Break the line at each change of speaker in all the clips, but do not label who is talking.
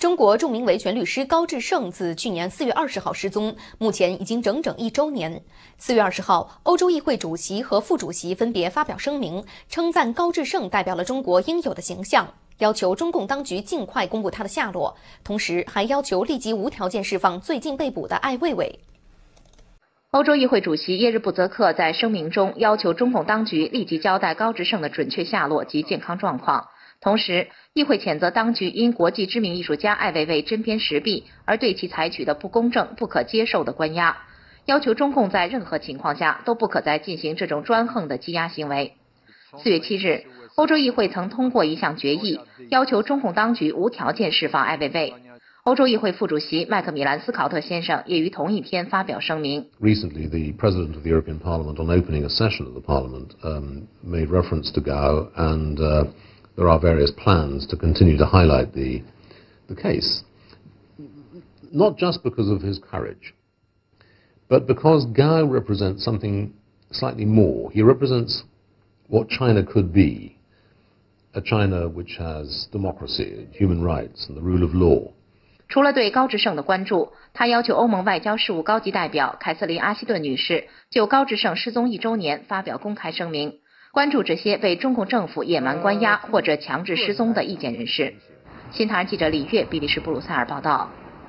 中国著名维权律师高志胜自去年4月20号失踪，目前已经整整1周年。4月20号，欧洲议会主席和副主席分别发表声明，称赞高志胜代表了中国应有的形象，要求中共当局尽快公布他的下落，同时还要求立即无条件释放最近被捕的艾未未。
欧洲议会主席耶日布泽克在声明中要求中共当局立即交代高志胜的准确下落及健康状况。同时，议会谴责当局因国际知名艺术家艾未未针砭时弊而对其采取的不公正、不可接受的关押，要求中共在任何情况下都不可再进行这种专横的羁押行为。4月7日，欧洲议会曾通过一项决议，要求中共当局无条件释放艾未未。欧洲议会副主席麦克米兰斯考特先生也于同一天发表声明。
Recently, the President of the European Parliament, on opening a session of the Parliament, made reference to Gao, and there are various plans to continue to highlight the case, not just because of his courage, but because Gao represents something slightly more. He represents what China could be, a China which has democracy, human rights, and the rule of law.
除了对高志胜的关注，他要求欧盟外交事务高级代表凯瑟琳·阿希顿女士就高志胜失踪1周年发表公开声明，关注这些被中共政府野蛮关押或者强制失踪的意见人士。新唐人记者李月，比利时布鲁塞尔报道。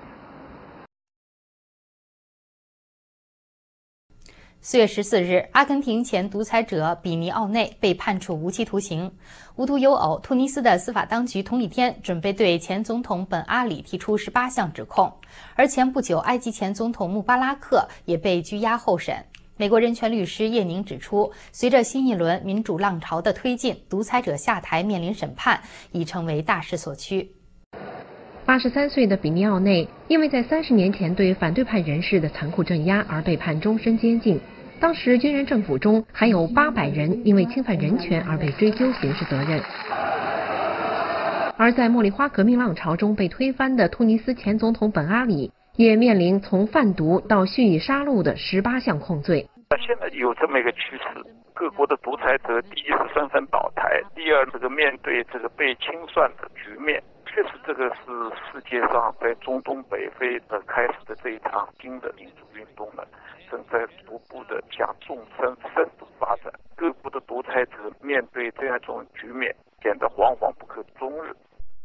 4月14日，阿根廷前独裁者比尼奥内被判处无期徒刑。无独有偶，突尼斯的司法当局同一天准备对前总统本阿里提出18项指控，而前不久，埃及前总统穆巴拉克也被拘押候审。美国人权律师叶宁指出，随着新一轮民主浪潮的推进，独裁者下台面临审判已成为大势所趋。
83岁的比尼奥内因为在30年前对反对派人士的残酷镇压而被判终身监禁。当时军人政府中还有800人因为侵犯人权而被追究刑事责任。而在茉莉花革命浪潮中被推翻的突尼斯前总统本阿里也面临从贩毒到蓄意杀戮的18项控罪。
现在有这么一个趋势，各国的独裁者第一是纷纷倒台，第二面对这个被清算的局面。确实，这个是世界上在中东北非开始的这一场新的民主运动呢，正在逐步的向纵深度发展。各国的独裁者面对这样一种局面，显得惶惶不可终日。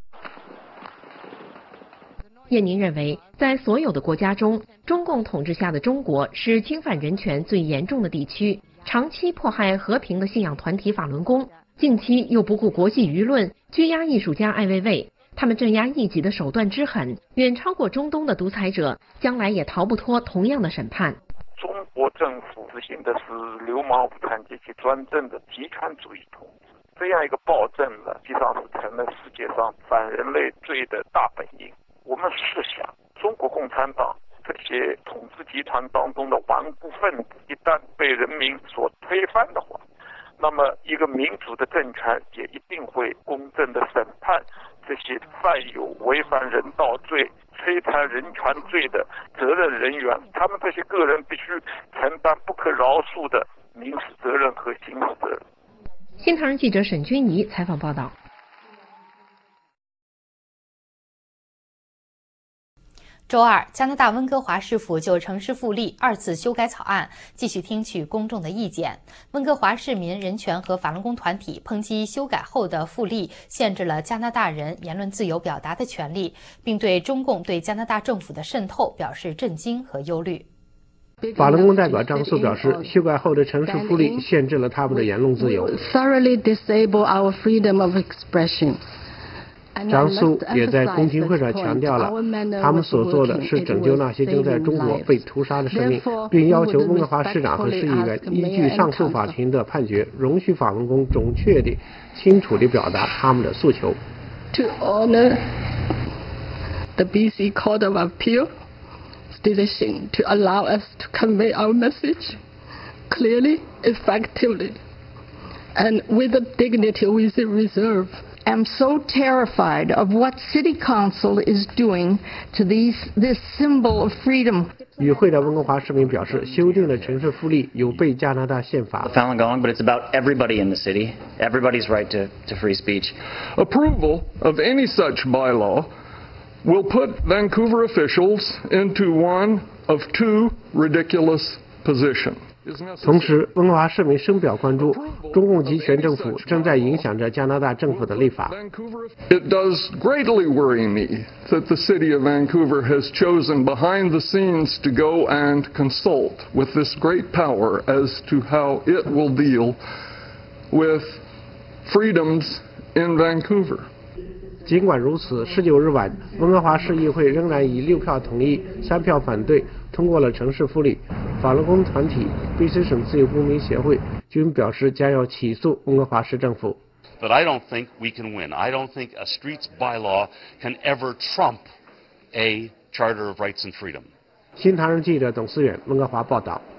叶宁认为，在所有的国家中，中共统治下的中国是侵犯人权最严重的地区，长期迫害和平的信仰团体法轮功，近期又不顾国际舆论拘押艺术家艾未未。他们镇压异己的手段之狠，远超过中东的独裁者，将来也逃不脱同样的审判。
中国政府执行的是流氓无产阶级专政的极权主义统治，这样一个暴政呢，实际上是成了世界上反人类罪的大本营。我们试想，中国共产党这些统治集团当中的顽固分子，一旦被人民所推翻的话，那么一个民主的政权也一定会公正的审判这些犯有违反人道罪、摧残人权罪的责任人员，他们这些个人必须承担不可饶恕的民事责任和刑事责任。
新唐人记者沈君怡采访报道。
周二，加拿大温哥华市府就城市复立2次修改草案继续听取公众的意见。温哥华市民人权和法轮功团体抨击修改后的复立限制了加拿大人言论自由表达的权利，并对中共对加拿大政府的渗透表示震惊和忧虑。
法轮功代表张素表示，修改后的城市复立限制了他们的言论自由。张素也在公听会上强调了，他们所做的是拯救那些正在中国被屠杀的生命，并要求温哥华市长和市议员依据上诉法庭的判决，容许法轮功准确地、清楚地表达他们的诉求。
To honor the BC Court of Appeal's decision to allow us to convey our message clearly, effectively, and with the dignity we reserve.
I'm so terrified of what City Council is doing to this symbol of freedom.
与会的温哥华市民表示，修订的城市复立有悖加拿大宪法。
Falun Gong, but it's about everybody in the city, everybody's right to free speech.
Approval of any such bylaw will put Vancouver officials into one of two ridiculous positions.
同时，温哥华市民深表关注，中共集权政府正在影响着加拿大政府的立法。
It does greatly worry me that the city of Vancouver has chosen behind the scenes to go and consult with this great power as to how it will deal with freedoms in Vancouver.
尽管如此，19日晚，温哥华市议会仍然以6票同意、3票反对通过了城市复立。法轮功团体、BC 省自由公民协会均表示将要起诉温哥华市政府。
But I don't think we can win. I don't think a streets bylaw can ever trump a Charter of Rights and Freedom.
新唐人记者董思远温哥华报道。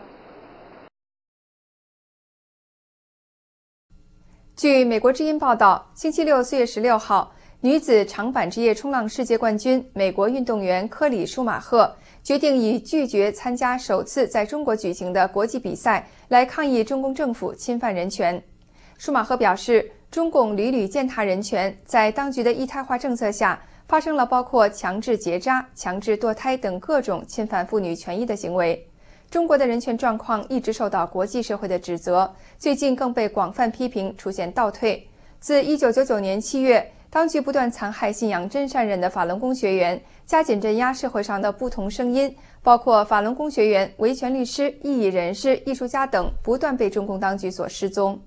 据美国之音报道，星期六4月16号，女子长板职业冲浪世界冠军美国运动员科里舒马赫决定以拒绝参加首次在中国举行的国际比赛来抗议中共政府侵犯人权。舒马赫表示，中共屡屡践踏人权，在当局的一胎化政策下，发生了包括强制结扎、强制堕胎等各种侵犯妇女权益的行为。中国的人权状况一直受到国际社会的指责，最近更被广泛批评出现倒退。自1999年7月，当局不断残害信仰真善忍的法轮功学员，加紧镇压社会上的不同声音，包括法轮功学员、维权律师、异议人士、艺术家等不断被中共当局所失踪。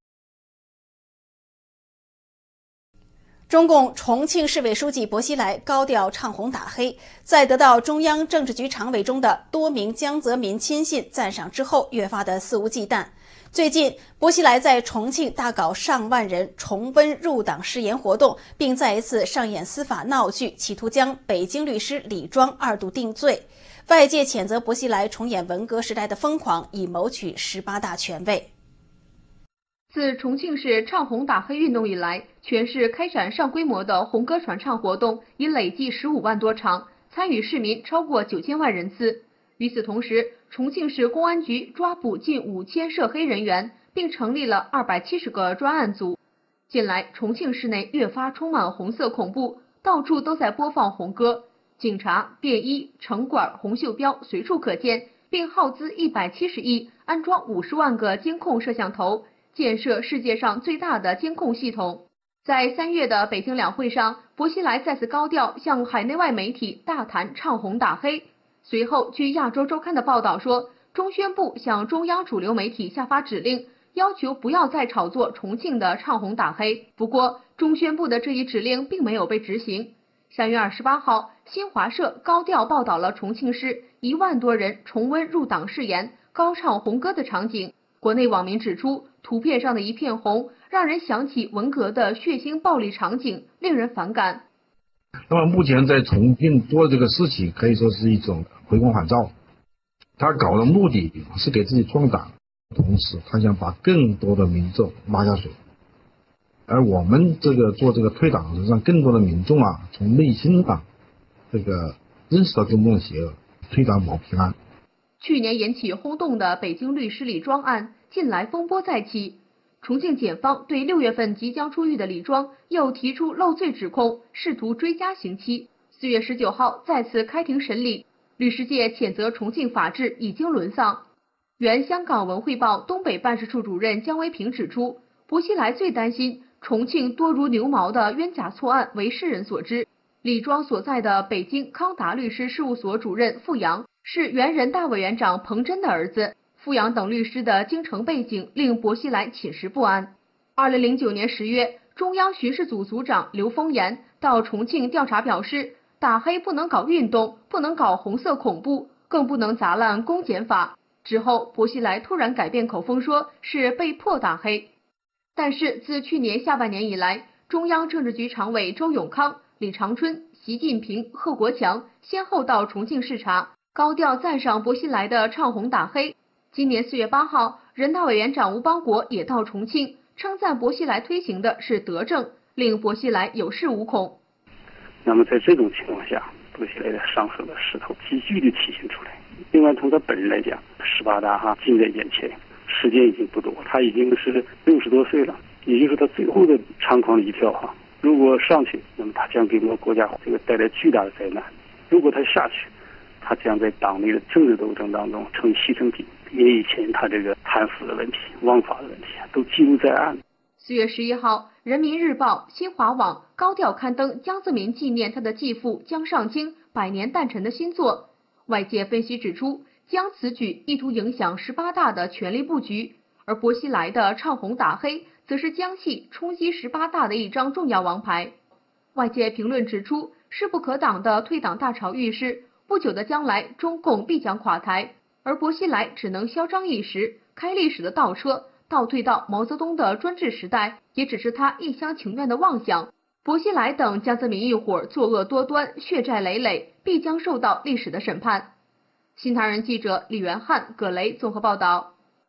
中共重庆市委书记薄熙来高调唱红打黑，在得到中央政治局常委中的多名江泽民亲信赞赏之后，越发的肆无忌惮。最近，薄熙来在重庆大搞上万人重温入党誓言活动，并再一次上演司法闹剧，企图将北京律师李庄2度定罪。外界谴责薄熙来重演文革时代的疯狂，以谋取18大权位。
自重庆市唱红打黑运动以来，全市开展上规模的红歌传唱活动已累计15万多场，参与市民超过9000万人次。与此同时，重庆市公安局抓捕近5000涉黑人员，并成立了270个专案组。近来，重庆市内越发充满红色恐怖，到处都在播放红歌，警察、便衣、城管、红袖标随处可见，并耗资170亿安装50万个监控摄像头，建设世界上最大的监控系统。在3月的北京两会上，薄熙来再次高调向海内外媒体大谈唱红打黑。随后，据亚洲周刊的报道说，中宣部向中央主流媒体下发指令，要求不要再炒作重庆的唱红打黑。不过，中宣部的这一指令并没有被执行。3月28号，新华社高调报道了重庆市1万多人重温入党誓言、高唱红歌的场景。国内网民指出，图片上的一片红，让人想起文革的血腥暴力场景，令人反感。
那么目前在重庆做这个事情，可以说是一种回光返照。他搞的目的是给自己壮胆，同时他想把更多的民众拉下水。而我们这个做这个推党，让更多的民众啊，从内心上这个认识到中共的邪恶，推党保平安。
去年引起轰动的北京律师李庄案，近来风波再起。重庆检方对6月份即将出狱的李庄又提出漏罪指控，试图追加刑期。4月19号再次开庭审理，律师界谴责重庆法治已经沦丧。原香港文汇报东北办事处主任姜维平指出，薄熙来最担心重庆多如牛毛的冤假错案为世人所知。李庄所在的北京康达律师事务所主任傅阳是原人大委员长彭真的儿子。傅阳等律师的京城背景令薄熙来寝食不安。2009年10月，中央巡视组组长刘丰岩到重庆调查表示，打黑不能搞运动，不能搞红色恐怖，更不能砸烂公检法。之后，薄熙来突然改变口风，说是被迫打黑。但是自去年下半年以来，中央政治局常委周永康、李长春、习近平、贺国强先后到重庆视察，高调赞赏薄熙来的唱红打黑。今年4月8号，人大委员长吴邦国也到重庆，称赞薄熙来推行的是德政，令薄熙来有恃无恐。
那么在这种情况下，薄熙来的上手的势头急剧地体现出来。另外，从他本人来讲，18大近在眼前，时间已经不多，他已经是60多岁了，也就是他最后的猖狂的一票如果上去，那么它将给我们国家这个带来巨大的灾难；如果它下去，它将在党内的政治斗争当中成为牺牲品。因为以前它这个贪腐的问题、枉法的问题都记录在案。
4月11号，人民日报、新华网高调刊登江泽民纪念他的继父江上京100年诞辰的新作。外界分析指出，江此举意图影响18大的权力布局，而薄熙来的唱红打黑则是江系冲击18大的一张重要王牌。外界评论指出，势不可挡的退党大潮预示，不久的将来中共必将垮台，而薄熙来只能嚣张一时，开历史的倒车，倒退到毛泽东的专制时代，也只是他一厢情愿的妄想。薄熙来等江泽民一伙作恶多端，血债累累，必将受到历史的审判。新唐人记者李元汉、葛雷综合报道。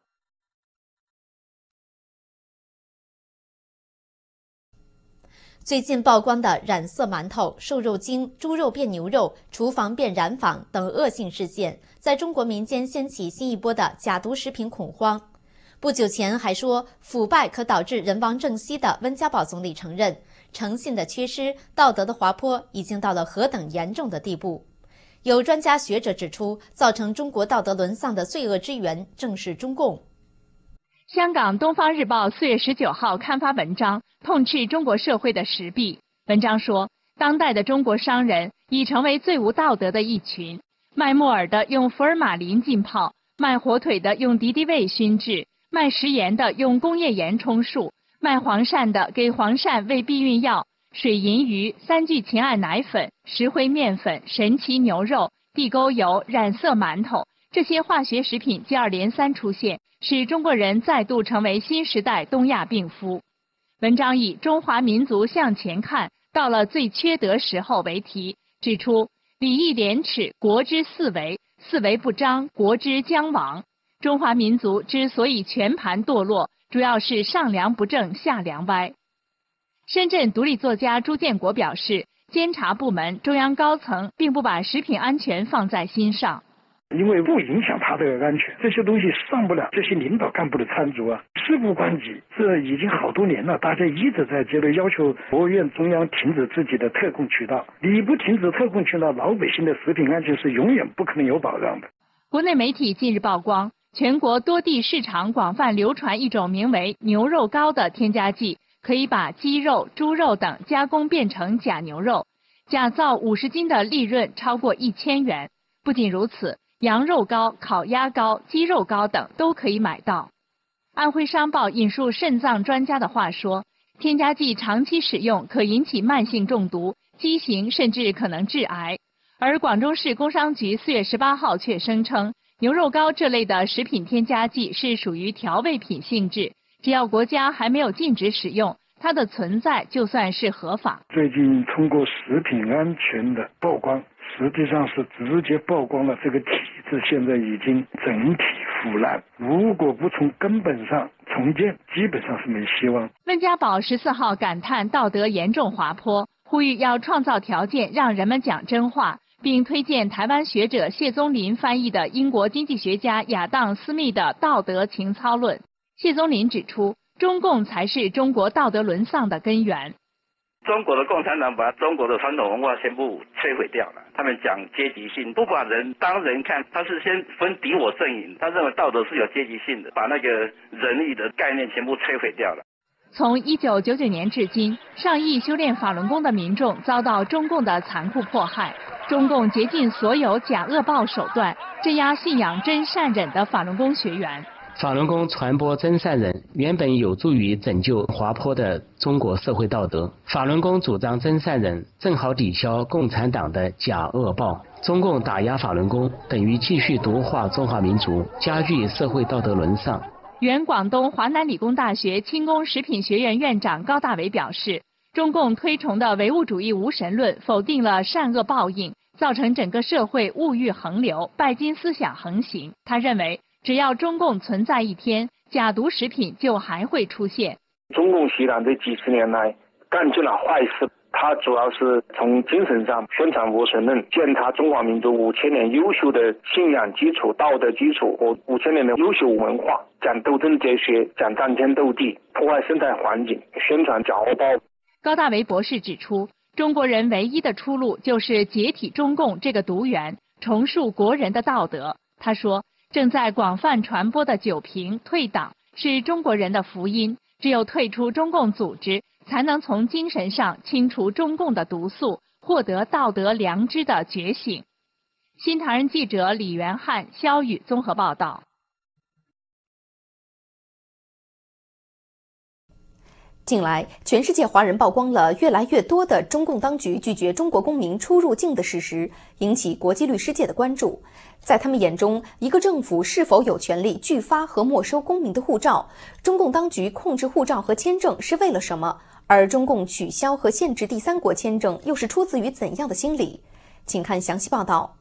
最近曝光的染色馒头、瘦肉精、猪肉变牛肉、厨房变染坊等恶性事件，在中国民间掀起新一波的假毒食品恐慌。不久前还说腐败可导致人亡政息的温家宝总理承认，诚信的缺失、道德的滑坡已经到了何等严重的地步。有专家学者指出，造成中国道德沦丧的罪恶之源正是中共。
香港《东方日报》4月19号刊发文章，痛斥中国社会的时弊。文章说，当代的中国商人已成为最无道德的一群，卖木耳的用福尔马林浸泡，卖火腿的用敌敌畏熏制，卖食盐的用工业盐充数，卖黄鳝的给黄鳝喂避孕药，水银鱼、3聚氰胺奶粉、石灰面粉、神奇牛肉、地沟油、染色馒头，这些化学食品接二连三出现，使中国人再度成为新时代东亚病夫。文章以中华民族向前看，到了最缺德时候为题，指出礼义廉耻，国之四维，四维不张，国之将亡。中华民族之所以全盘堕落，主要是上梁不正下梁歪。深圳独立作家朱建国表示，监察部门、中央高层并不把食品安全放在心上。
因为不影响他的安全，这些东西上不了这些领导干部的餐桌啊，事不关己。这已经好多年了，大家一直在接着要求国务院中央停止自己的特供渠道。你不停止特供渠道，老百姓的食品安全是永远不可能有保障的。
国内媒体近日曝光，全国多地市场广泛流传一种名为牛肉膏的添加剂，可以把鸡肉、猪肉等加工变成假牛肉，假造50斤的利润超过1000元。不仅如此，羊肉膏、烤鸭膏、鸡肉膏等都可以买到。安徽商报引述肾脏专家的话说，添加剂长期使用可引起慢性中毒、畸形，甚至可能致癌。而广州市工商局4月18号却声称，牛肉膏这类的食品添加剂是属于调味品性质，只要国家还没有禁止使用，它的存在就算是合法。
最近通过食品安全的曝光，实际上是直接曝光了这个体制现在已经整体腐烂，如果不从根本上重建，基本上是没希望。
温家宝14号感叹道德严重滑坡，呼吁要创造条件让人们讲真话，并推荐台湾学者谢宗林翻译的英国经济学家亚当·斯密的《道德情操论》。谢宗林指出，中共才是中国道德沦丧的根源。
中国的共产党把中国的传统文化全部摧毁掉了，他们讲阶级性，不把人当人看，他是先分敌我阵营，他认为道德是有阶级性的，把那个仁义的概念全部摧毁掉了。
从1999年至今，上亿修炼法轮功的民众遭到中共的残酷迫害，中共竭尽所有假恶报手段，镇压信仰真善忍的法轮功学员。
法轮功传播真善忍，原本有助于拯救滑坡的中国社会道德。法轮功主张真善忍，正好抵消共产党的假恶报。中共打压法轮功，等于继续毒化中华民族，加剧社会道德沦丧。
原广东华南理工大学轻工食品学院院长高大伟表示，中共推崇的唯物主义无神论否定了善恶报应，造成整个社会物欲横流，拜金思想横行。他认为，只要中共存在一天，假毒食品就还会出现。
中共习党这几十年来干尽了坏事，它主要是从精神上宣传无神论，践踏中华民族5000年优秀的信仰基础、道德基础和5000年的优秀文化，讲斗争哲学，讲战天斗地，破坏生态环境，宣传假恶报。
高大为博士指出，中国人唯一的出路就是解体中共这个毒源，重塑国人的道德。他说，正在广泛传播的九平退党是中国人的福音，只有退出中共组织，才能从精神上清除中共的毒素，获得道德良知的觉醒。新唐人记者李元汉、肖宇综合报道。
近来，全世界华人曝光了越来越多的中共当局拒绝中国公民出入境的事实，引起国际律师界的关注。在他们眼中，一个政府是否有权利拒发和没收公民的护照？中共当局控制护照和签证是为了什么？而中共取消和限制第三国签证又是出自于怎样的心理？请看详细报道。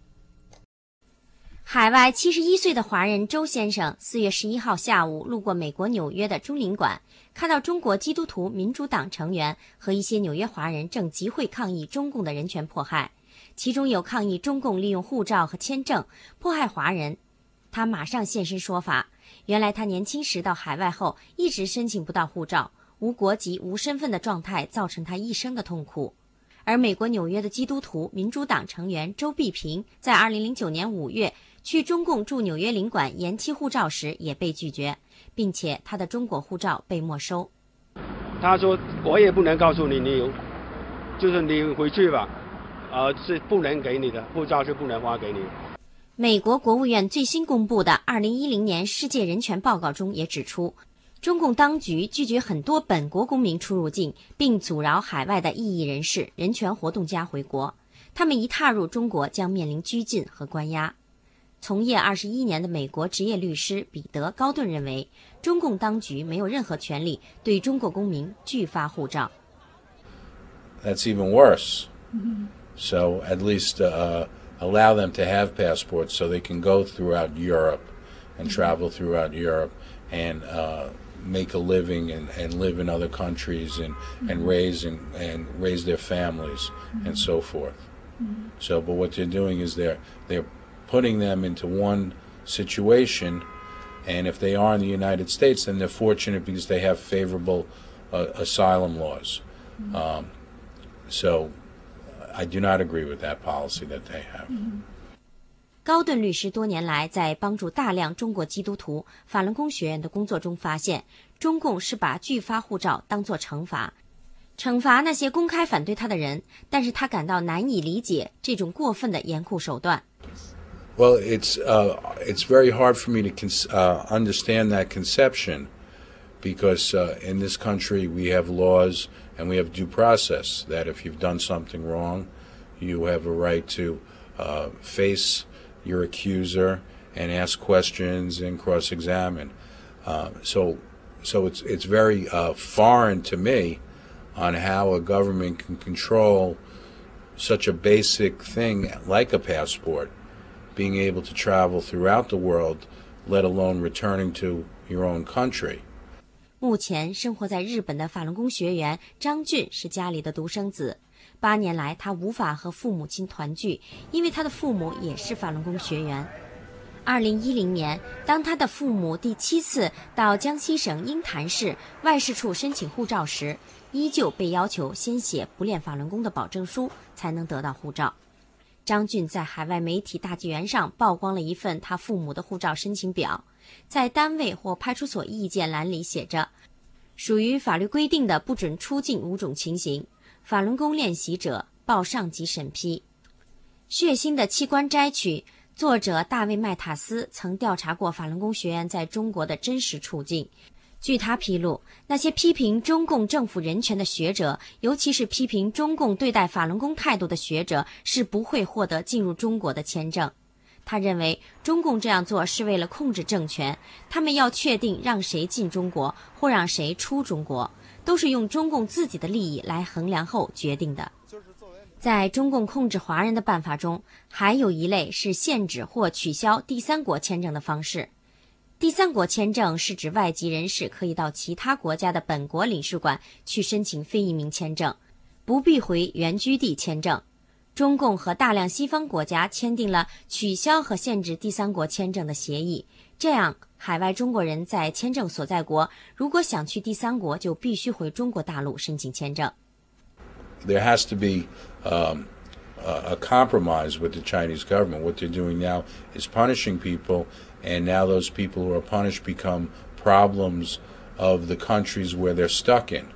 海外71岁的华人周先生4月11号下午路过美国纽约的中领馆，看到中国基督徒民主党成员和一些纽约华人正集会抗议中共的人权迫害，其中有抗议中共利用护照和签证迫害华人。他马上现身说法，原来他年轻时到海外后一直申请不到护照，无国籍无身份的状态造成他一生的痛苦。而美国纽约的基督徒民主党成员周碧平在2009年5月去中共驻纽约领馆延期护照时也被拒绝，并且他的中国护照被没收。
他说我也不能告诉你，就是你回去吧，是不能给你的护照，是不能发给你。
美国国务院最新公布的2010年世界人权报告中也指出，中共当局拒绝很多本国公民出入境，并阻挠海外的异议人士、人权活动家回国。他们一踏入中国将面临拘禁和关押。从业21年的美国职业律师彼得·高顿认为，中共当局没有任何权利对中国公民拒发护照。
That's even worse. So at least allow them to have passports so they can go throughout Europe and travel throughout Europe and make a living and live in other countries and raise their families and so forth. So, but what they're doing is they're putting them into one situation, and if they are in the United States, then they're fortunate because they have favorable asylum laws. So I do not agree with that policy that they have.
高顿律师多年来在帮助大量中国基督徒法轮功学员的工作中发现，中共是把拒发护照当作惩罚那些公开反对他的人，但是他感到难以理解这种过分的严酷手段。
Well, it's very hard for me to understand that conception because in this country we have laws and we have due process that if you've done something wrong, you have a right to face your accuser and ask questions and cross-examine. So it's very foreign to me on how a government can control such a basic thing like a passport, being able to travel throughout the world, let alone returning to your own country.
目前生活在日本的法轮功学员张俊是家里的独生子，8年来他无法和父母亲团聚，因为他的父母也是法轮功学员。2010年，当他的父母第7次到江西省鹰潭市外事处申请护照时，依旧被要求先写不练法轮功的保证书才能得到护照。张俊在海外媒体大纪元上曝光了一份他父母的护照申请表，在单位或派出所意见栏里写着，属于法律规定的不准出境5种情形，法轮功练习者报上级审批。血腥的器官摘取，作者大卫·麦塔斯曾调查过法轮功学员在中国的真实处境。据他披露，那些批评中共政府人权的学者，尤其是批评中共对待法轮功态度的学者，是不会获得进入中国的签证。他认为中共这样做是为了控制政权，他们要确定让谁进中国或让谁出中国，都是用中共自己的利益来衡量后决定的。在中共控制华人的办法中，还有一类是限制或取消第三国签证的方式。第三国签证是指外籍人士可以到其他国家的本国领事馆去申请非移民签证，不必回原居地签证。中共和大量西方国家签订了取消和限制第三国签证的协议，这样海外中国人在签证所在国如果想去第三国，就必须回中国大陆申请签证。
There has to be a compromise with the Chinese government. What they're doing now is punishing people, and now those people who are punished become problems of the countries where they're stuck in.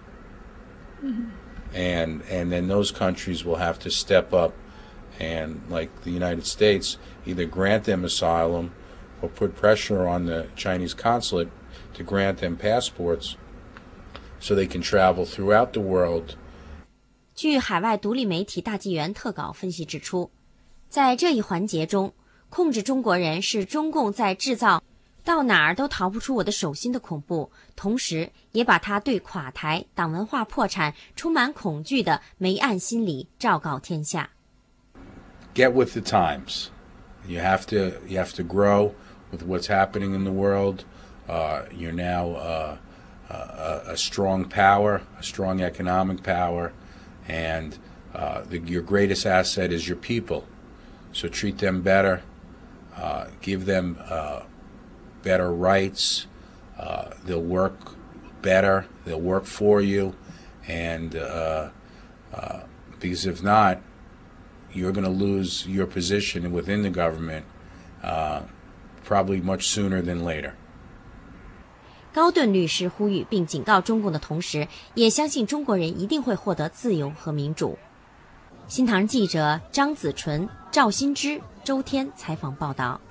And then those countries will have to step up and, like the United States, either grant them asylum or put pressure on the Chinese consulate to grant them passports so they can travel throughout the world.
据海外独立媒体大纪元特稿分析指出，在这一环节中，控制中国人是中共在制造到哪儿都逃不出我的手心的恐怖，同时也把他对垮台、党文化破产充满恐惧的梅暗心理昭告天下。
Get with the times. You have to grow with what's happening in the world. You're now a strong power, a strong economic power, and your greatest asset is your people. So treat them better, give them better rights. They'll work better. They'll work for you, and because if not, you're going to lose your position within the government probably much sooner than later.
高顿律师呼吁并警告中共的同时，也相信中国人一定会获得自由和民主。新唐人记者张子纯、赵新之、周天采访报道。